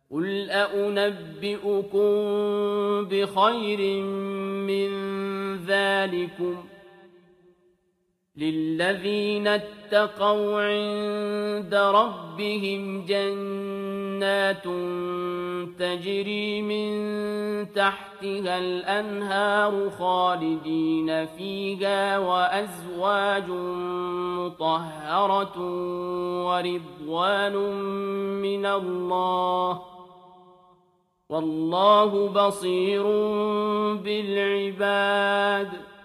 قل أأنبئكم بخير من ذلكم للذين اتقوا عند ربهم جنات تجري من تحتها الأنهار خالدين فيها وأزواج مطهرة ورضوان من الله والله بصير بالعباد